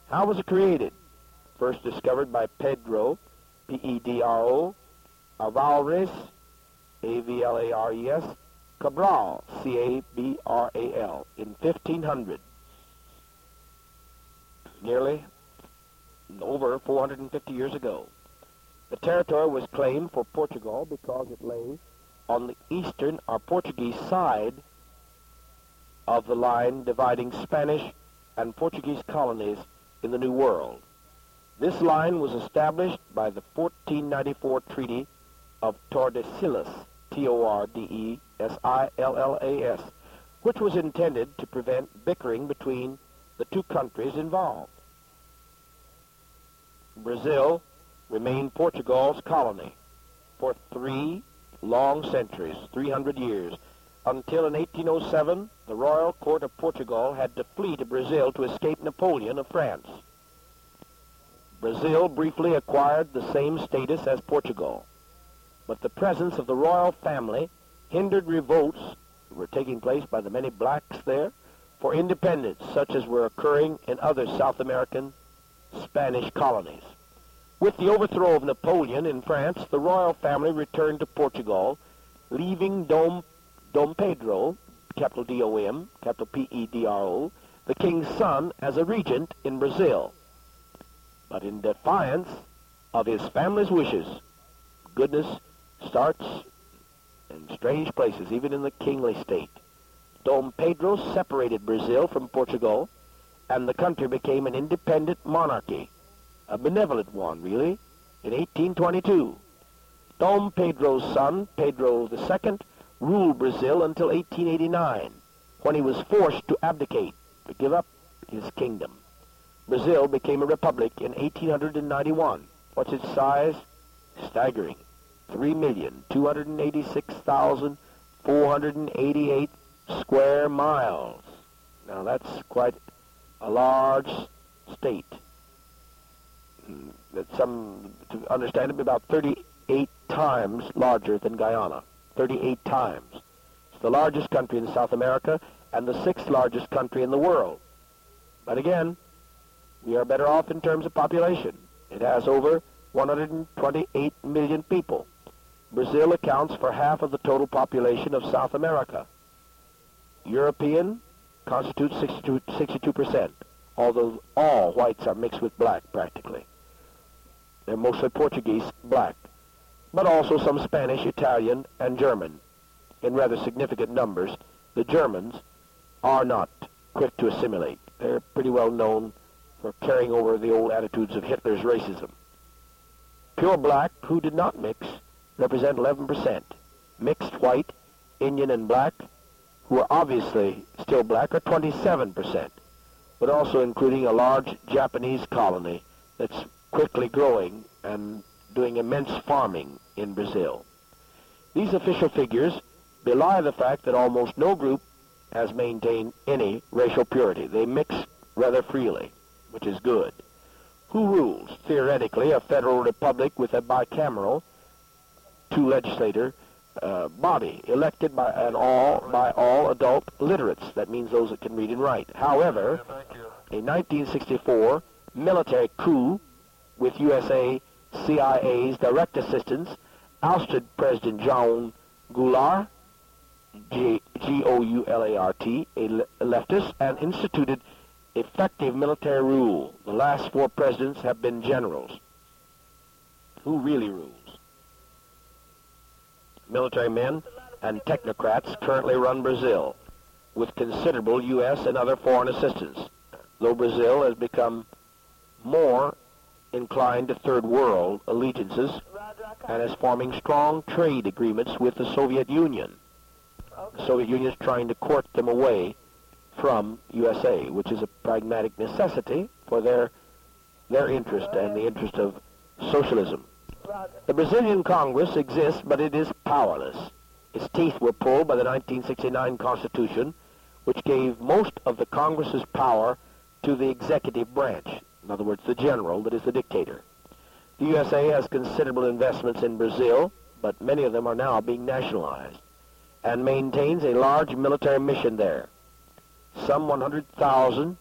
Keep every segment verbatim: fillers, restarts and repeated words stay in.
How was it created? First discovered by Pedro, P E D R O, Alvarez, A V L A R E S, Cabral, C A B R A L, in fifteen hundred. Nearly over four hundred fifty years ago. The territory was claimed for Portugal because it lay on the eastern or Portuguese side of the line dividing Spanish and Portuguese colonies in the New World. This line was established by the fourteen ninety-four Treaty of Tordesillas, T O R D E S I L L A S, which was intended to prevent bickering between the two countries involved. Brazil remained Portugal's colony for three long centuries, three hundred years, until in eighteen oh seven, the Royal Court of Portugal had to flee to Brazil to escape Napoleon of France. Brazil briefly acquired the same status as Portugal, but the presence of the royal family hindered revolts that were taking place by the many blacks there for independence, such as were occurring in other South American Spanish colonies. With the overthrow of Napoleon in France, the royal family returned to Portugal, leaving Dom, Dom Pedro, capital D O M, capital P E D R O, the king's son, as a regent in Brazil. But in defiance of his family's wishes, goodness starts in strange places, even in the kingly state. Dom Pedro separated Brazil from Portugal, and the country became an independent monarchy, a benevolent one, really, in eighteen twenty-two. Dom Pedro's son, Pedro the Second, ruled Brazil until eighteen eighty-nine, when he was forced to abdicate, to give up his kingdom. Brazil became a republic in eighteen ninety-one. What's its size? Staggering. three million two hundred eighty-six thousand four hundred eighty-eight square miles. Now that's quite a large state. That some, to understand it, about thirty-eight times larger than Guyana. thirty-eight times. It's the largest country in South America and the sixth largest country in the world. But again, we are better off in terms of population. It has over one hundred twenty-eight million people. Brazil accounts for half of the total population of South America. European constitutes sixty-two percent, although all whites are mixed with black practically. They're mostly Portuguese black, but also some Spanish, Italian, and German. In rather significant numbers, the Germans are not quick to assimilate. They're pretty well known for carrying over the old attitudes of Hitler's racism. Pure black, who did not mix, represent eleven percent. Mixed white, Indian and black, who are obviously still black, are twenty-seven percent, but also including a large Japanese colony that's quickly growing and doing immense farming in Brazil. These official figures belie the fact that almost no group has maintained any racial purity. They mix rather freely, which is good. Who rules? Theoretically, a federal republic with a bicameral two-legislator uh, body, elected by an all by all adult literates. That means those that can read and write. However, a nineteen sixty-four military coup with U S A C I A's direct assistance ousted President John Goulart, G O U L A R T, a leftist, and instituted effective military rule. The last four presidents have been generals. Who really rules? Military men and technocrats currently run Brazil, with considerable U S and other foreign assistance, though Brazil has become more inclined to third world allegiances and is forming strong trade agreements with the Soviet Union. The Soviet Union is trying to court them away from U S A, which is a pragmatic necessity for their their interest and the interest of socialism. The Brazilian Congress exists, but it is powerless. Its teeth were pulled by the nineteen sixty-nine Constitution, which gave most of the Congress's power to the executive branch. In other words, the general that is the dictator. The U S A has considerable investments in Brazil, but many of them are now being nationalized, and maintains a large military mission there. Some one hundred thousand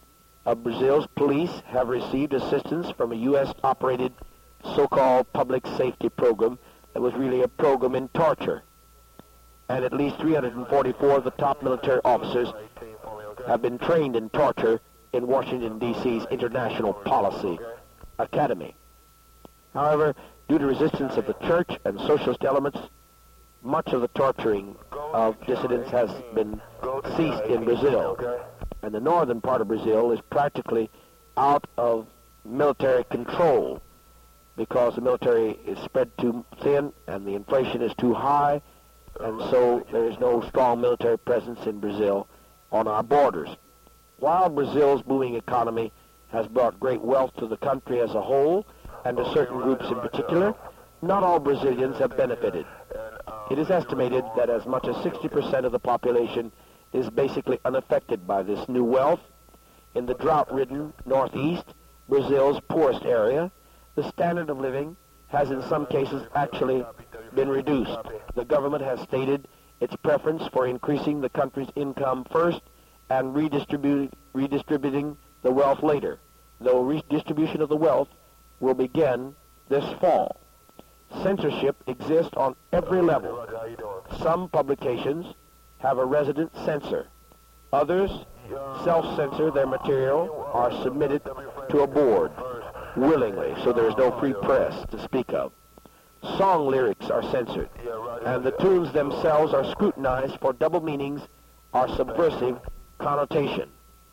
of Brazil's police have received assistance from a U S-operated so-called public safety program that was really a program in torture. And at least three hundred forty-four of the top military officers have been trained in torture in Washington, D C's International Policy Academy. However, due to resistance of the church and socialist elements, much of the torturing of dissidents has been ceased in Brazil. And the northern part of Brazil is practically out of military control because the military is spread too thin and the inflation is too high, and so there is no strong military presence in Brazil on our borders. While Brazil's booming economy has brought great wealth to the country as a whole, and to certain groups in particular, not all Brazilians have benefited. It is estimated that as much as sixty percent of the population is basically unaffected by this new wealth. In the drought-ridden northeast, Brazil's poorest area, the standard of living has in some cases actually been reduced. The government has stated its preference for increasing the country's income first and redistribu- redistributing the wealth later, though redistribution of the wealth will begin this fall. Censorship exists on every level. Some publications have a resident censor. Others self-censor their material or submit it to a board willingly, so there is no free press to speak of. Song lyrics are censored, and the tunes themselves are scrutinized for double meanings or subversive connotation.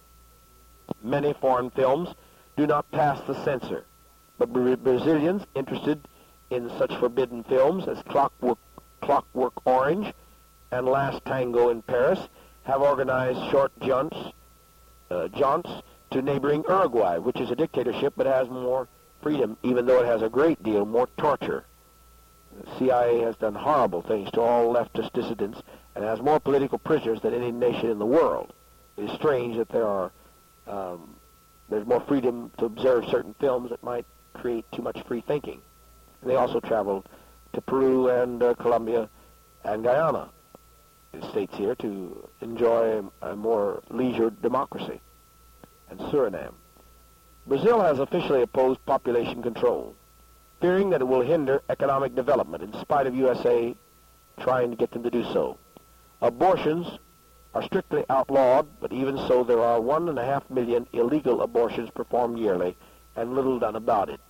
Many foreign films do not pass the censor, but Bra- Brazilians interested in such forbidden films as Clockwork, Clockwork Orange and Last Tango in Paris have organized short jaunts, uh, jaunts to neighboring Uruguay, which is a dictatorship but has more freedom, even though it has a great deal more torture. The C I A has done horrible things to all leftist dissidents and has more political prisoners than any nation in the world. It is strange that there are um, there's more freedom to observe certain films that might create too much free thinking. And they also traveled to Peru and uh, Colombia and Guyana, the states here, to enjoy a more leisured democracy, and Suriname. Brazil has officially opposed population control, fearing that it will hinder economic development in spite of U S A trying to get them to do so. Abortions are strictly outlawed, but even so there are one and a half million illegal abortions performed yearly and little done about it.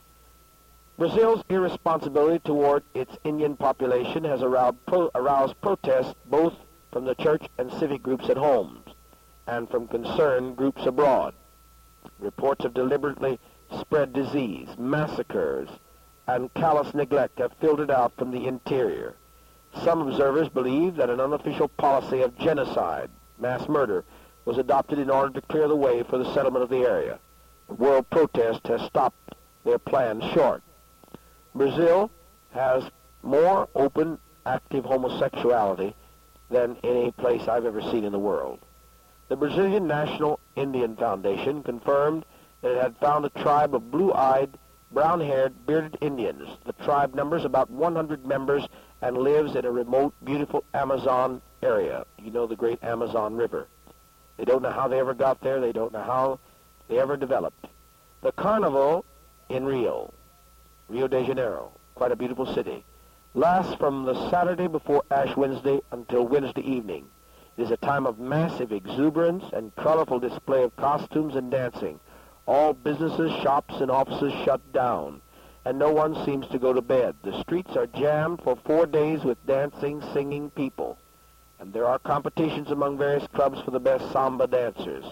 Brazil's irresponsibility toward its Indian population has aroused, pro- aroused protests both from the church and civic groups at home and from concerned groups abroad. Reports of deliberately spread disease, massacres, and callous neglect have filtered out from the interior. Some observers believe that an unofficial policy of genocide, mass murder, was adopted in order to clear the way for the settlement of the area. The world protest has stopped their plans short. Brazil has more open, active homosexuality than any place I've ever seen in the world. The Brazilian National Indian Foundation confirmed that it had found a tribe of blue-eyed, brown-haired, bearded Indians. The tribe numbers about one hundred members and lives in a remote, beautiful Amazon area. You know, the great Amazon River. They don't know how they ever got there. They don't know how they ever developed. The Carnival in Rio, Rio de Janeiro, quite a beautiful city, lasts from the Saturday before Ash Wednesday until Wednesday evening. It is a time of massive exuberance and colorful display of costumes and dancing. All businesses, shops, and offices shut down, and no one seems to go to bed. The streets are jammed for four days with dancing, singing people, and there are competitions among various clubs for the best samba dancers.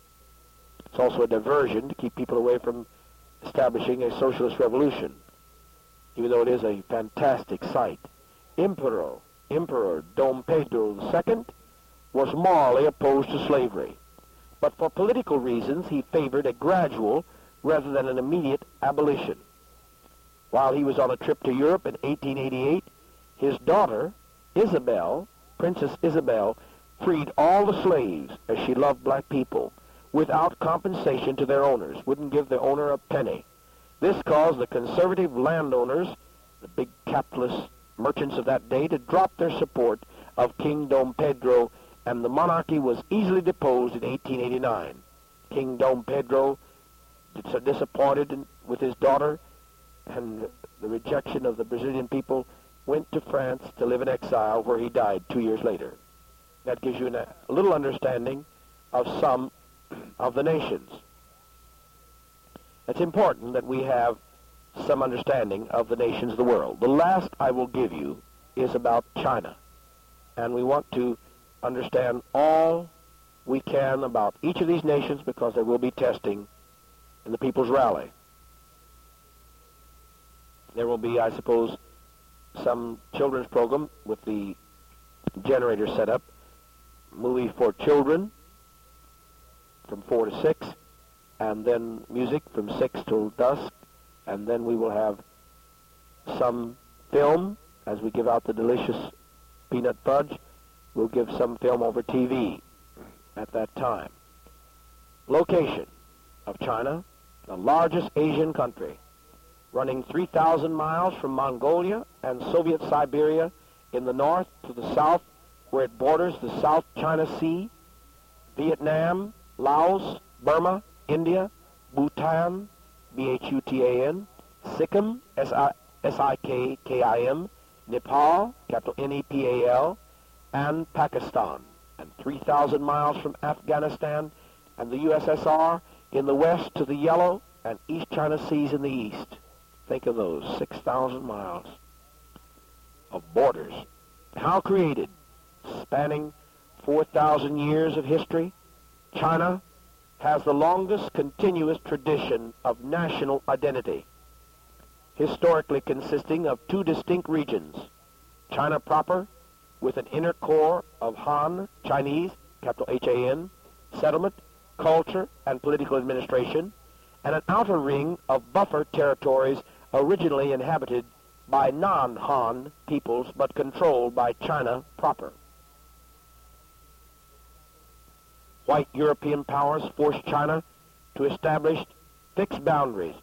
It's also a diversion to keep people away from establishing a socialist revolution, even though it is a fantastic sight. Emperor, Emperor Dom Pedro the Second was morally opposed to slavery, but for political reasons he favored a gradual rather than an immediate abolition. While he was on a trip to Europe in eighteen eighty-eight, his daughter, Isabel, Princess Isabel, freed all the slaves as she loved black people without compensation to their owners, wouldn't give the owner a penny. This caused the conservative landowners, the big capitalist merchants of that day, to drop their support of King Dom Pedro, and the monarchy was easily deposed in eighteen eighty-nine. King Dom Pedro, so disappointed in, with his daughter and the rejection of the Brazilian people, went to France to live in exile, where he died two years later. That gives you an, a little understanding of some of the nations. It's important that we have some understanding of the nations of the world. The last I will give you is about China. And we want to understand all we can about each of these nations, because there will be testing in the People's Rally. There will be, I suppose, some children's program with the generator set up, movie for children from four to six, and then music from six till dusk, and then we will have some film as we give out the delicious peanut fudge. We'll give some film over T V at that time. Location of China, the largest Asian country, running three thousand miles from Mongolia and Soviet Siberia in the north to the south, where it borders the South China Sea, Vietnam, Laos, Burma, India, Bhutan, B H U T A N, Sikkim, S I K K I M, Nepal, capital N E P A L, and Pakistan, and three thousand miles from Afghanistan and the U S S R in the west to the Yellow and East China Seas in the east. Think of those, six thousand miles of borders. How created? Spanning four thousand years of history, China has the longest continuous tradition of national identity, historically consisting of two distinct regions, China proper, with an inner core of Han, Chinese, capital H A N, settlement, culture, and political administration, and an outer ring of buffer territories originally inhabited by non-Han peoples but controlled by China proper. White European powers forced China to establish fixed boundaries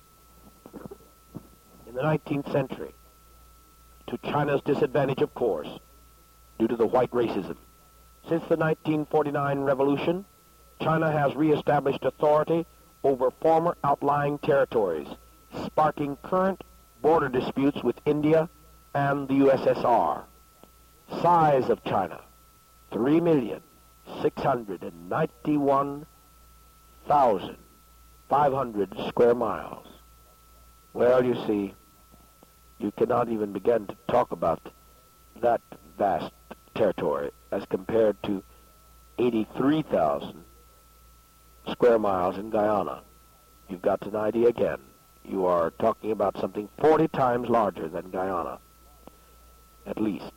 in the nineteenth century, to China's disadvantage, of course, due to the white racism. Since the nineteen forty-nine revolution, China has reestablished authority over former outlying territories, sparking current border disputes with India and the U S S R. Size of China, three million six hundred ninety-one thousand five hundred square miles. Well, you see, you cannot even begin to talk about that vast territory as compared to eighty-three thousand square miles in Guyana. You've got an idea again. You are talking about something forty times larger than Guyana, at least.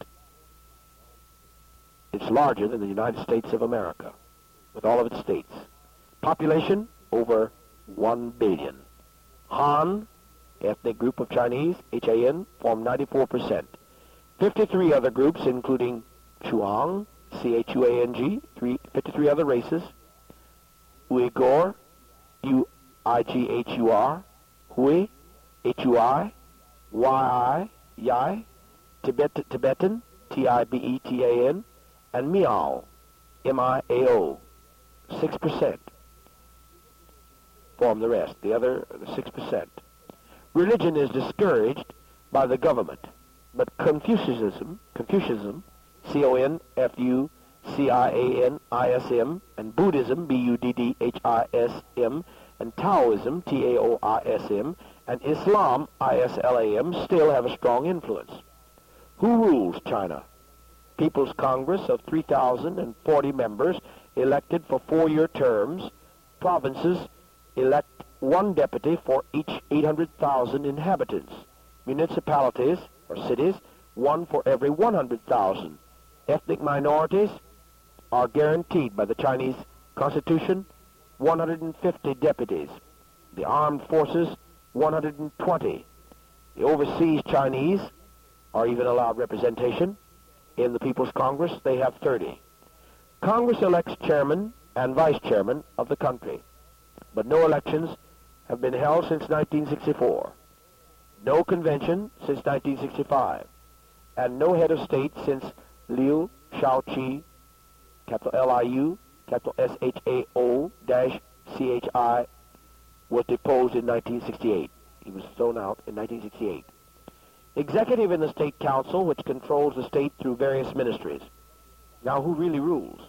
It's larger than the United States of America, with all of its states. Population, over one billion. Han, ethnic group of Chinese, H A N, form ninety-four percent. fifty-three other groups, including Chuang, C H U A N G, three, fifty-three other races, Uyghur, U I G H U R, Hui, H U I, Y I, Yai, Tibet, Tibetan, T I B E T A N, and Miao, M I A O, six percent form the rest, the other six percent. Religion is discouraged by the government, but Confucianism, Confucianism, C O N F U C I A N I S M, and Buddhism, B U D D H I S M, and Taoism, T A O I S M, and Islam, I S L A M, still have a strong influence. Who rules China? People's Congress of three thousand forty members elected for four-year terms. Provinces elect one deputy for each eight hundred thousand inhabitants. Municipalities, or cities, one for every one hundred thousand. Ethnic minorities are guaranteed by the Chinese Constitution, one hundred fifty deputies. The armed forces, one hundred twenty. The overseas Chinese are even allowed representation. In the People's Congress, they have thirty. Congress elects chairman and vice chairman of the country, but no elections have been held since nineteen sixty-four. No convention since nineteen sixty-five, and no head of state since Liu Shaoqi, capital L I U, capital S H A O, dash C H I, was deposed in nineteen sixty-eight. He was thrown out in nineteen sixty-eight. Executive in the State Council, which controls the state through various ministries. Now, who really rules?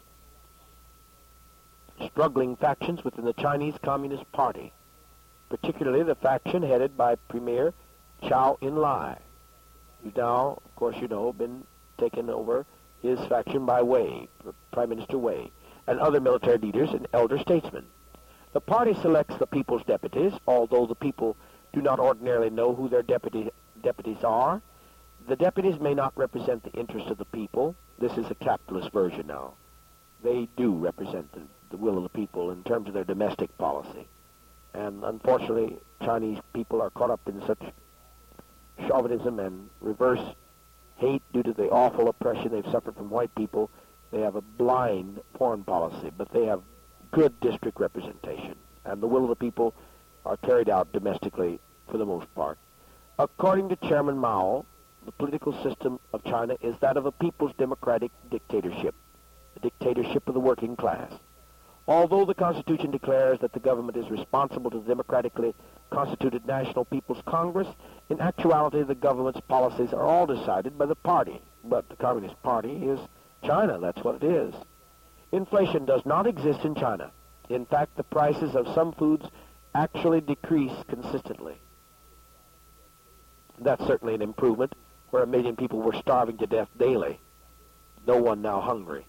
Struggling factions within the Chinese Communist Party, particularly the faction headed by Premier Zhou Enlai, who's now, of course you know, been taken over his faction by Wei, Prime Minister Wei, and other military leaders and elder statesmen. The party selects the people's deputies, although the people do not ordinarily know who their deputy, deputies are. The deputies may not represent the interests of the people. This is a capitalist version now. They do represent the, the will of the people in terms of their domestic policy. And unfortunately, Chinese people are caught up in such chauvinism and reverse hate due to the awful oppression they've suffered from white people. They have a blind foreign policy, but they have good district representation, and the will of the people are carried out domestically for the most part. According to Chairman Mao, the political system of China is that of a people's democratic dictatorship, the dictatorship of the working class. Although the Constitution declares that the government is responsible to the democratically constituted National People's Congress, in actuality the government's policies are all decided by the party. But the Communist Party is China, that's what it is. Inflation does not exist in China. In fact, the prices of some foods actually decrease consistently. That's certainly an improvement, where a million people were starving to death daily. No one now hungry,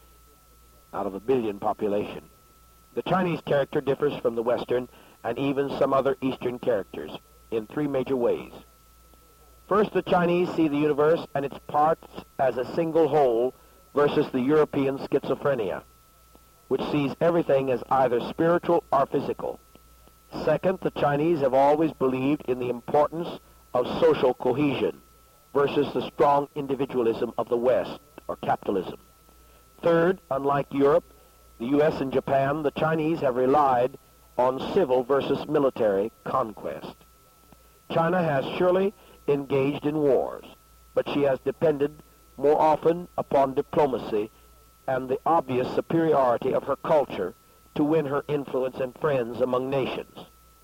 out of a billion population. The Chinese character differs from the Western and even some other Eastern characters in three major ways. First, the Chinese see the universe and its parts as a single whole versus the European schizophrenia, which sees everything as either spiritual or physical. Second, the Chinese have always believed in the importance of social cohesion versus the strong individualism of the West, or capitalism. Third, unlike Europe, the U S and Japan, the Chinese have relied on civil versus military conquest. China has surely engaged in wars, but she has depended more often upon diplomacy and the obvious superiority of her culture to win her influence and friends among nations.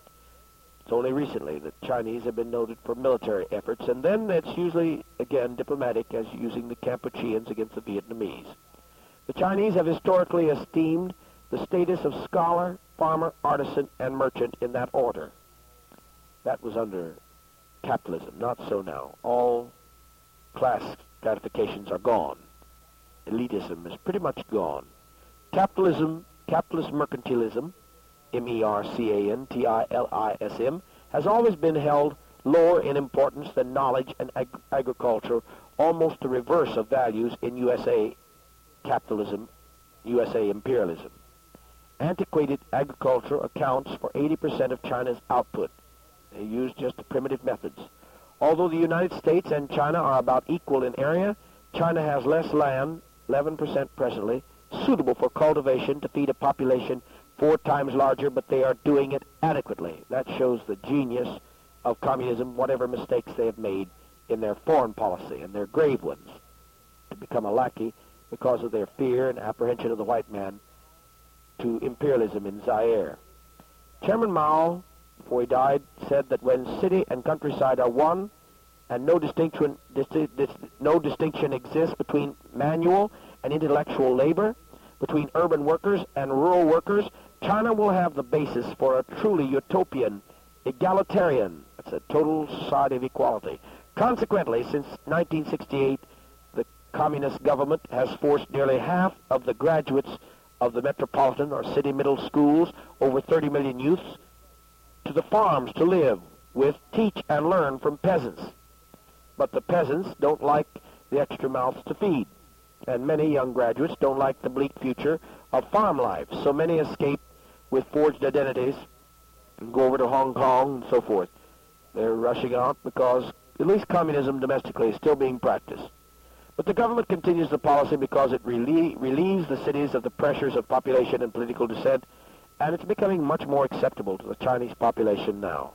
It's only recently that Chinese have been noted for military efforts, and then it's usually, again, diplomatic, as using the Kampucheans against the Vietnamese. The Chinese have historically esteemed the status of scholar, farmer, artisan, and merchant in that order. That was under capitalism, not so now. All class stratifications are gone. Elitism is pretty much gone. Capitalism, capitalist mercantilism, M E R C A N T I L I S M, has always been held lower in importance than knowledge and ag agriculture, almost the reverse of values in U S A capitalism, U S A imperialism. Antiquated agriculture accounts for eighty percent of China's output. They use just the primitive methods. Although the United States and China are about equal in area, China has less land, eleven percent presently, suitable for cultivation to feed a population four times larger, but they are doing it adequately. That shows the genius of communism, whatever mistakes they have made in their foreign policy, and their grave ones, to become a lackey because of their fear and apprehension of the white man to imperialism in Zaire. Chairman Mao, before he died, said that when city and countryside are one and no distinction, dis dis no distinction exists between manual and intellectual labor, between urban workers and rural workers, China will have the basis for a truly utopian, egalitarian, that's a total society of equality. Consequently, since nineteen sixty-eight, the communist government has forced nearly half of the graduates of the metropolitan or city middle schools, over thirty million youths, to the farms to live with, teach, and learn from peasants. But the peasants don't like the extra mouths to feed, and many young graduates don't like the bleak future of farm life, so many escape with forged identities and go over to Hong Kong and so forth. They're rushing out because at least communism domestically is still being practiced. But the government continues the policy because it relie relieves the cities of the pressures of population and political dissent, and it's becoming much more acceptable to the Chinese population now.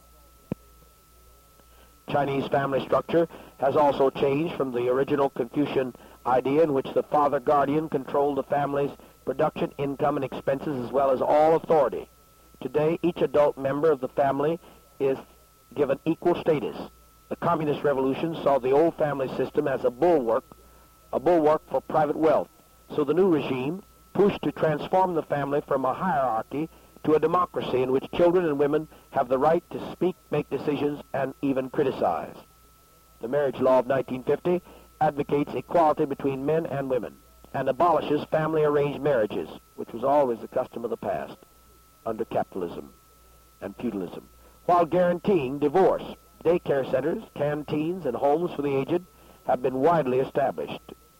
Chinese family structure has also changed from the original Confucian idea in which the father guardian controlled the family's production, income, and expenses, as well as all authority. Today, each adult member of the family is given equal status. The communist revolution saw the old family system as a bulwark, a bulwark for private wealth. So the new regime pushed to transform the family from a hierarchy to a democracy in which children and women have the right to speak, make decisions, and even criticize. The marriage law of nineteen fifty advocates equality between men and women and abolishes family-arranged marriages, which was always the custom of the past under capitalism and feudalism, while guaranteeing divorce. Daycare centers, canteens, and homes for the aged have been widely established.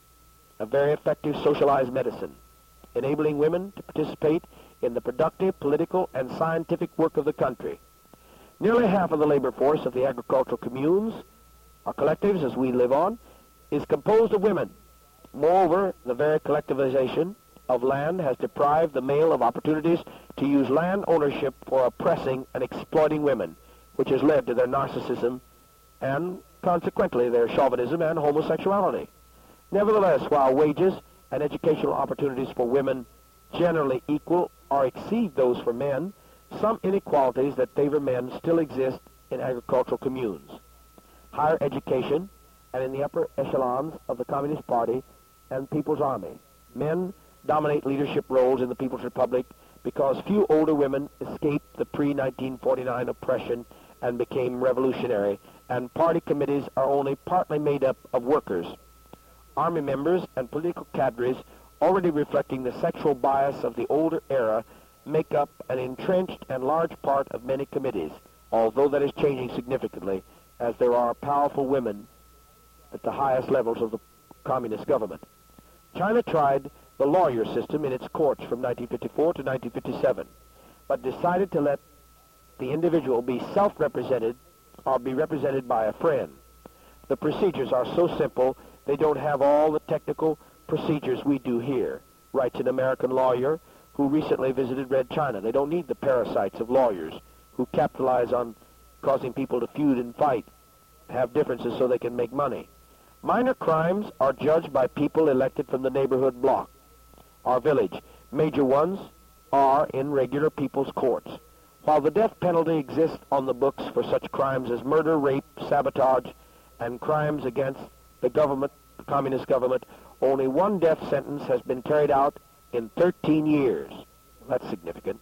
A very effective socialized medicine, enabling women to participate in the productive, political, and scientific work of the country. Nearly half of the labor force of the agricultural communes, or collectives as we live on, is composed of women. Moreover, the very collectivization of land has deprived the male of opportunities to use land ownership for oppressing and exploiting women, which has led to their narcissism and, consequently, their chauvinism and homosexuality. Nevertheless, while wages and educational opportunities for women generally equal or exceed those for men, some inequalities that favor men still exist in agricultural communes. Higher education and in the upper echelons of the Communist Party and People's Army. Men dominate leadership roles in the People's Republic because few older women escaped the pre nineteen forty-nine oppression and became revolutionary, and party committees are only partly made up of workers. Army members and political cadres, already reflecting the sexual bias of the older era, make up an entrenched and large part of many committees, although that is changing significantly as there are powerful women at the highest levels of the communist government. China tried the lawyer system in its courts from nineteen fifty-four to nineteen fifty-seven, but decided to let the individual be self-represented or be represented by a friend. The procedures are so simple, they don't have all the technical procedures we do here, writes an American lawyer who recently visited Red China. They don't need the parasites of lawyers who capitalize on causing people to feud and fight, have differences so they can make money. Minor crimes are judged by people elected from the neighborhood block or village. Major ones are in regular people's courts. While the death penalty exists on the books for such crimes as murder, rape, sabotage, and crimes against the government, the communist government, only one death sentence has been carried out in thirteen years. That's significant.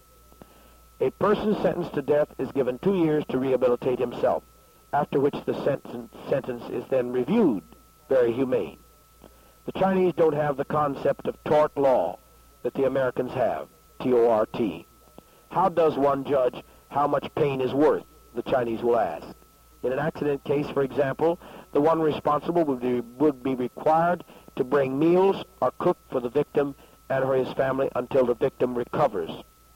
A person sentenced to death is given two years to rehabilitate himself, after which the sentence, sentence is then reviewed. Very humane. The Chinese don't have the concept of tort law that the Americans have, T O R T. How does one judge how much pain is worth, the Chinese will ask. In an accident case, for example, the one responsible would be, would be required to bring meals or cook for the victim and for his family until the victim recovers,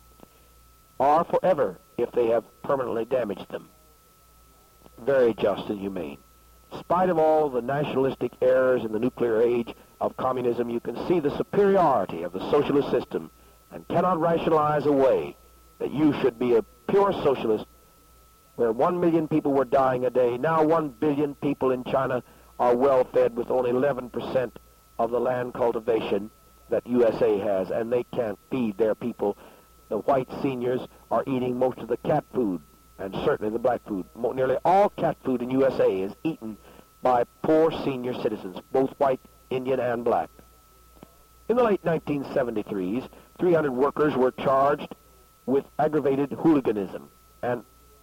or forever if they have permanently damaged them. Very just and humane. In spite of all the nationalistic errors in the nuclear age of communism, you can see the superiority of the socialist system and cannot rationalize away that you should be a pure socialist where one million people were dying a day. Now one billion people in China are well fed with only eleven percent of the land cultivation that U S A has, and they can't feed their people. The white seniors are eating most of the cat food, and certainly the black food. Mo- nearly all cat food in U S A is eaten by poor senior citizens, both white, Indian, and black. In the late nineteen seventy-threes, three hundred workers were charged with aggravated hooliganism and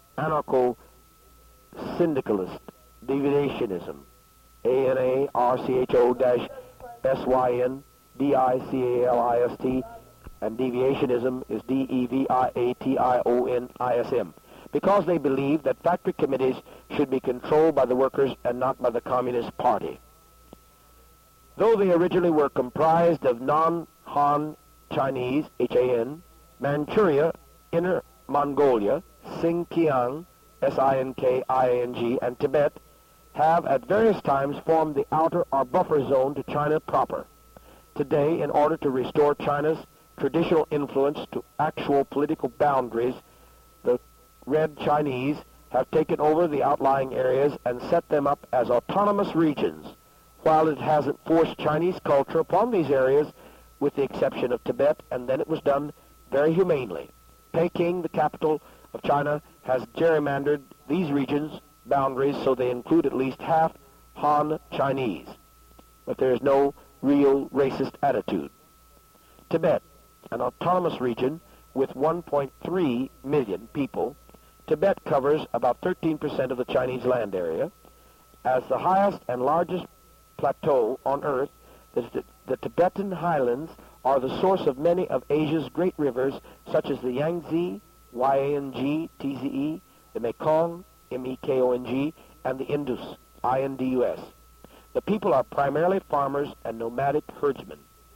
anarcho-syndicalist deviationism, A N A R C H O S Y N D I C A L I S T, and deviationism is D E V I A T I O N I S M, because they believed that factory committees should be controlled by the workers and not by the Communist Party. Though they originally were comprised of non-Han Chinese, H A N, Manchuria, Inner Mongolia, Xinjiang, S I N K I A N G, and Tibet, have at various times formed the outer or buffer zone to China proper. Today, in order to restore China's traditional influence to actual political boundaries, the Red Chinese have taken over the outlying areas and set them up as autonomous regions, while it hasn't forced Chinese culture upon these areas, with the exception of Tibet, and then it was done very humanely. Peking, the capital of China, has gerrymandered these regions' boundaries so they include at least half Han Chinese, but there is no real racist attitude. Tibet, an autonomous region with one point three million people, Tibet covers about thirteen percent of the Chinese land area. As the highest and largest plateau on Earth, the, the Tibetan highlands are the source of many of Asia's great rivers, such as the Yangtze, Y A N G T Z E, the Mekong, M E K O N G, and the Indus, I N D U S. The people are primarily farmers and nomadic herdsmen.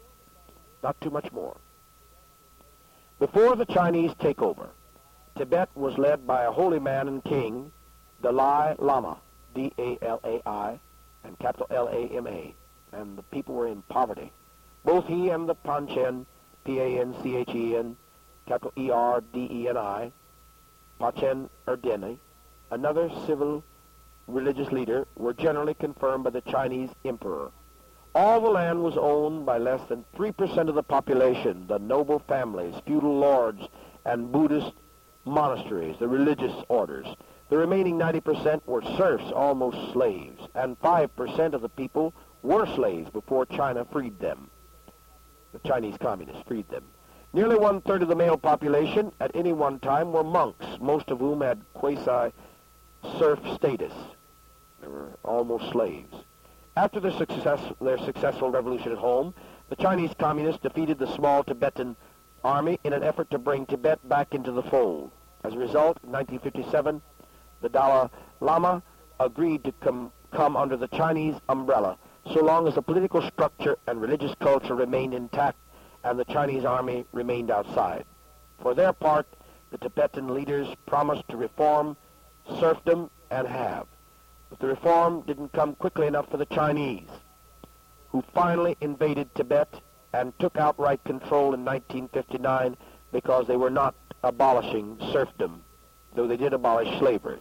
Not too much more. Before the Chinese takeover, Tibet was led by a holy man and king, Dalai Lama, D A L A I, and capital L A M A, and the people were in poverty. Both he and the Panchen, P A N C H E N, capital E R D E N I, Panchen Erdeni, another civil religious leader, were generally confirmed by the Chinese emperor. All the land was owned by less than three percent of the population, the noble families, feudal lords, and Buddhist monasteries, the religious orders. The remaining ninety percent were serfs, almost slaves, and five percent of the people were slaves before China freed them. The Chinese communists freed them. Nearly one-third of the male population at any one time were monks, most of whom had quasi-serf status. They were almost slaves. After their, success, their successful revolution at home, the Chinese communists defeated the small Tibetan army in an effort to bring Tibet back into the fold. As a result, in nineteen fifty-seven, the Dalai Lama agreed to come, come under the Chinese umbrella, so long as the political structure and religious culture remained intact and the Chinese army remained outside. For their part, the Tibetan leaders promised to reform serfdom and have. But the reform didn't come quickly enough for the Chinese, who finally invaded Tibet and took outright control in nineteen fifty-nine because they were not abolishing serfdom, though they did abolish slavery.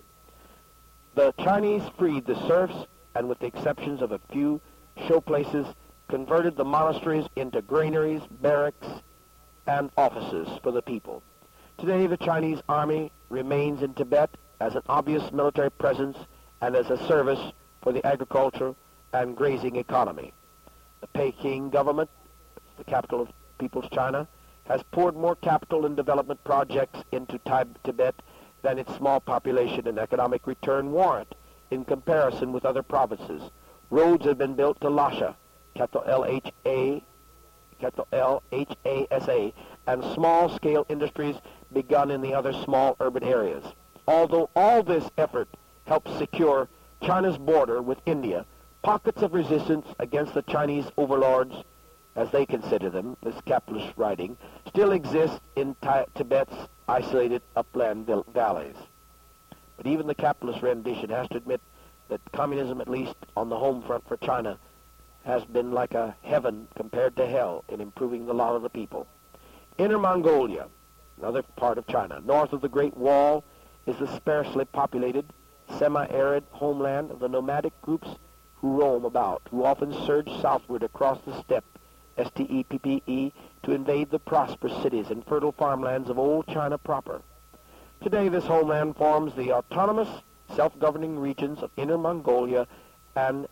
The Chinese freed the serfs, and with the exceptions of a few showplaces, converted the monasteries into granaries, barracks, and offices for the people. Today, the Chinese army remains in Tibet as an obvious military presence and as a service for the agriculture and grazing economy. The Peking government, the capital of People's China, has poured more capital and development projects into Tibet than its small population and economic return warrant in comparison with other provinces. Roads have been built to Lhasa, capital L H A, capital L H A S A, and small-scale industries begun in the other small urban areas. Although all this effort helps secure China's border with India, pockets of resistance against the Chinese overlords, as they consider them, this capitalist writing, still exist in Tibet's isolated upland valleys. But even the capitalist rendition has to admit that communism, at least on the home front for China, has been like a heaven compared to hell in improving the lot of the people. Inner Mongolia, another part of China, north of the Great Wall, is the sparsely populated, semi-arid homeland of the nomadic groups who roam about, who often surge southward across the steppe, S T E P P E, to invade the prosperous cities and fertile farmlands of old China proper. Today, this homeland forms the autonomous, self-governing regions of Inner Mongolia and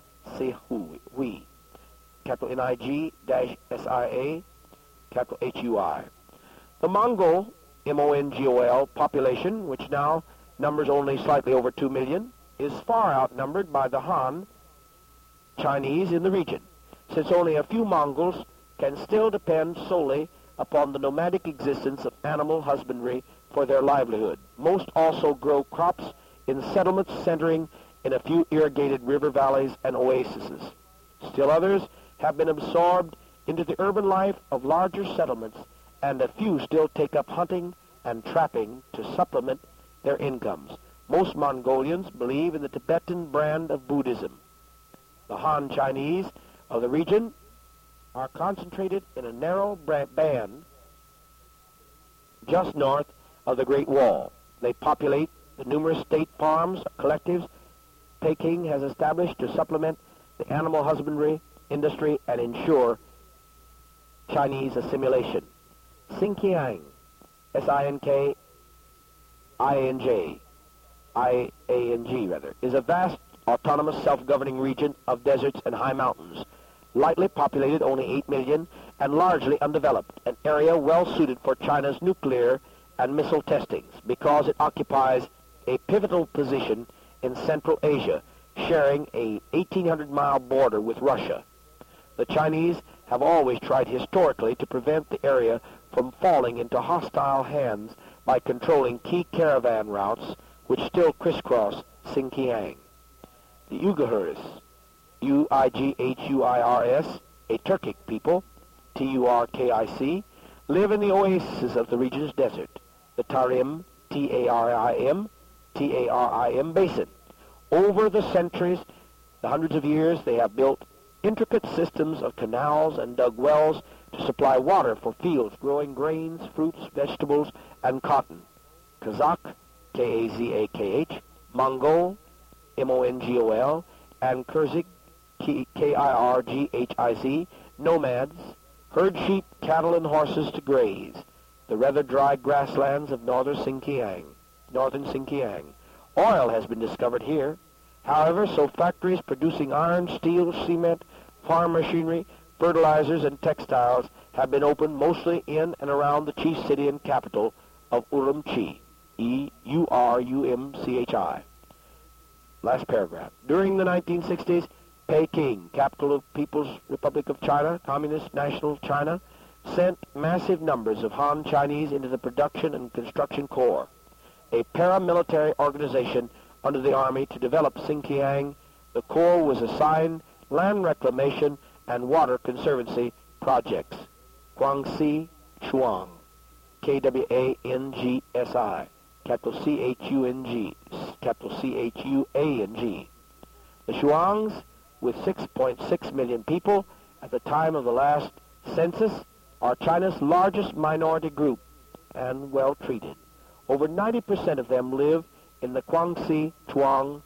Ningxi, capital N I G dash S I A, capital H U I. The Mongol, M O N G O L, population, which now numbers only slightly over two million, is far outnumbered by the Han Chinese in the region, since only a few Mongols can still depend solely upon the nomadic existence of animal husbandry for their livelihood. Most also grow crops in settlements centering in a few irrigated river valleys and oases. Still others have been absorbed into the urban life of larger settlements, and a few still take up hunting and trapping to supplement their incomes. Most Mongolians believe in the Tibetan brand of Buddhism. The Han Chinese of the region are concentrated in a narrow band just north of the Great Wall. They populate the numerous state farms, collectives Peking has established to supplement the animal husbandry industry and ensure Chinese assimilation. Xinjiang, S I N K I A N J, I A N G rather, is a vast autonomous self-governing region of deserts and high mountains, lightly populated, only eight million, and largely undeveloped, an area well suited for China's nuclear and missile testings because it occupies a pivotal position in Central Asia, sharing a eighteen hundred mile border with Russia. The Chinese have always tried historically to prevent the area from falling into hostile hands by controlling key caravan routes which still crisscross Xinjiang. The Uyghurs, U I G H U I R S, a Turkic people, T U R K I C, live in the oases of the region's desert, the Tarim, T A R I M, T A R I M basin. Over the centuries, the hundreds of years, they have built intricate systems of canals and dug wells to supply water for fields growing grains, fruits, vegetables, and cotton. Kazakh, K A Z A K H, Mongol, M O N G O L, and Kyrgyz, K I R G H I Z, nomads, herd sheep, cattle, and horses to graze, the rather dry grasslands of northern Xinjiang. Northern Xinjiang. Oil has been discovered here. However, so factories producing iron, steel, cement, farm machinery, fertilizers, and textiles have been opened mostly in and around the chief city and capital of Urumqi, E U R U M C H I. Last paragraph. During the nineteen sixties, Peking, capital of People's Republic of China, Communist National China, sent massive numbers of Han Chinese into the Production and Construction Corps, a paramilitary organization under the army to develop Xinjiang. The Corps was assigned land reclamation and water conservancy projects. Guangxi Chuang, K W A N G S I, capital C H U N G, capital C H U A N G. The Shuangs, with six point six million people at the time of the last census, are China's largest minority group and well treated. Over ninety percent of them live in the Guangxi Chuang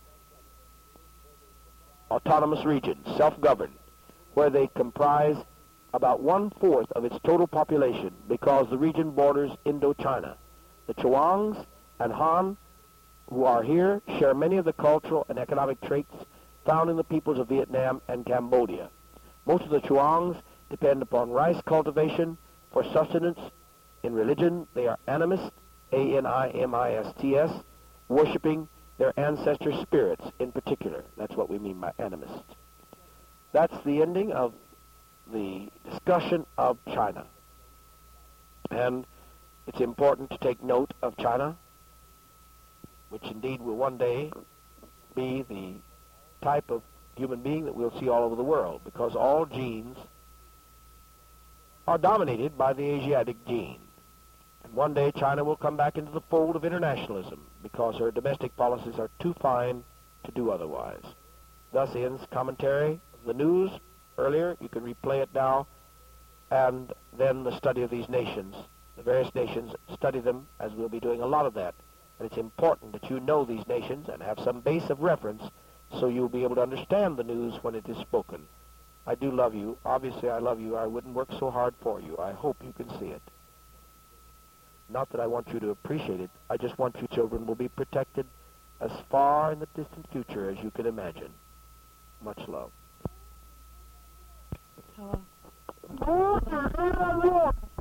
autonomous region, self-governed, where they comprise about one-fourth of its total population because the region borders Indochina. The Chuangs and Han who are here share many of the cultural and economic traits found in the peoples of Vietnam and Cambodia. Most of the Chuangs depend upon rice cultivation for sustenance. In religion, they are animists, A N I M I S T S, worshiping their ancestor spirits in particular. That's what we mean by animists. That's the ending of the discussion of China. And it's important to take note of China, which indeed will one day be the type of human being that we'll see all over the world, because all genes are dominated by the Asiatic gene. And one day China will come back into the fold of internationalism because her domestic policies are too fine to do otherwise. Thus ends commentary of the news earlier. You can replay it now. And then the study of these nations, the various nations, study them, as we'll be doing a lot of that. And it's important that you know these nations and have some base of reference so you'll be able to understand the news when it is spoken. I do love you. Obviously, I love you. I wouldn't work so hard for you. I hope you can see it. Not that I want you to appreciate it. I just want you children will be protected as far in the distant future as you can imagine. Much love. Hello.